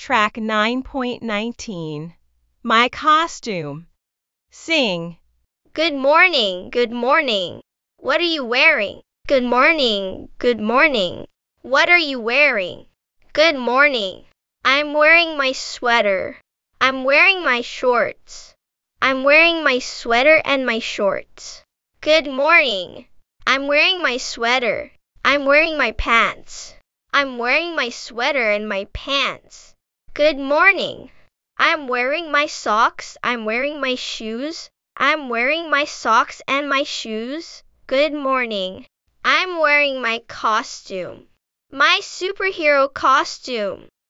Track 9.19. My costume. Sing. Good morning, good morning. What are you wearing? Good morning, good morning. What are you wearing? Good morning. I'm wearing my sweater. I'm wearing my shorts. I'm wearing my sweater and my shorts. Good morning. I'm wearing my sweater. I'm wearing my pants. I'm wearing my sweater and my pants. Good morning. I'm wearing my socks. I'm wearing my shoes. I'm wearing my socks and my shoes. Good morning. I'm wearing my costume. My superhero costume.